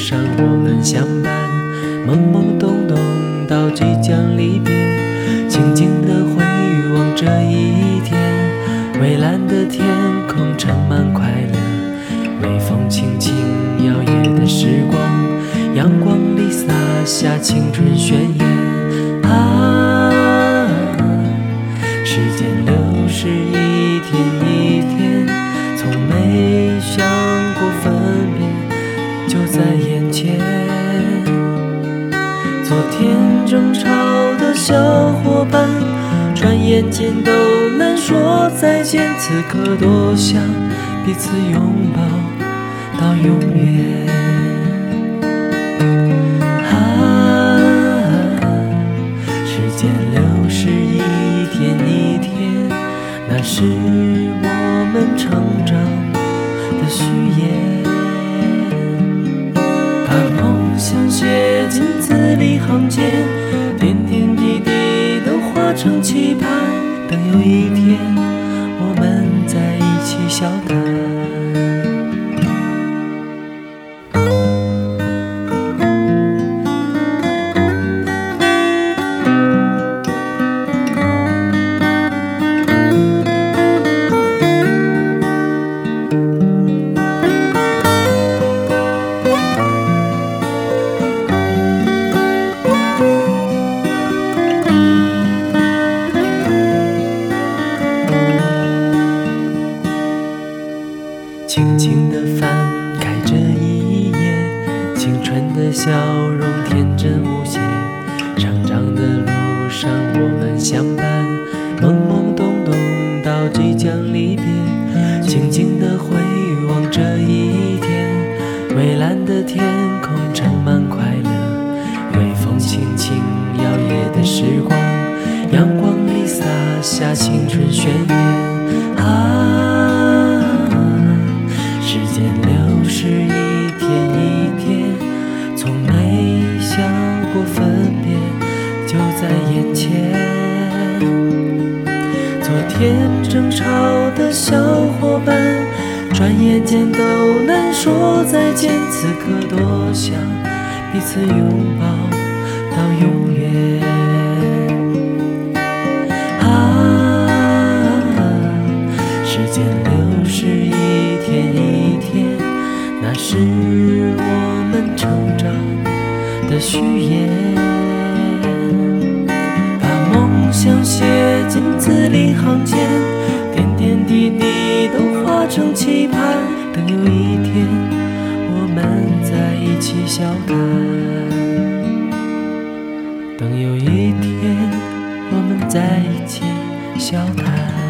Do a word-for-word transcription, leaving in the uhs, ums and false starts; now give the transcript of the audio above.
上我们相伴，懵懵懂懂到即将离别，静静地回望这一天，蔚蓝的天空盛满快乐，微风轻轻摇曳的时光，阳光里洒下青春宣言。啊，时间流逝一天一天，从没想过分别就在眼前。昨天争吵的小伙伴，转眼间都难说再见，此刻多想彼此拥抱到永远。啊，时间流逝一天一天，那是我们成长的序言。把梦想写进字里行间，点点滴滴都化成期盼，等有一天我们在一起笑谈。轻轻地翻开这一页，青春的笑容天真无邪，成长的路上我们相伴，懵懵懂懂到即将离别，静静地回望这一天，蔚蓝的天空盛满快乐，微风轻轻摇曳的时光，阳光里洒下青春宣言。啊，时间流逝一天一天，从没想过分别就在眼前。昨天争吵的小伙伴，转眼间都难说再见，此刻多想彼此拥抱到永远。啊，时间流逝一天一天，那是我们成长的序言。把梦想写进字里行间，点点滴滴都化成期盼，等有一天我们在一起笑谈。等有一天我们在一起笑谈。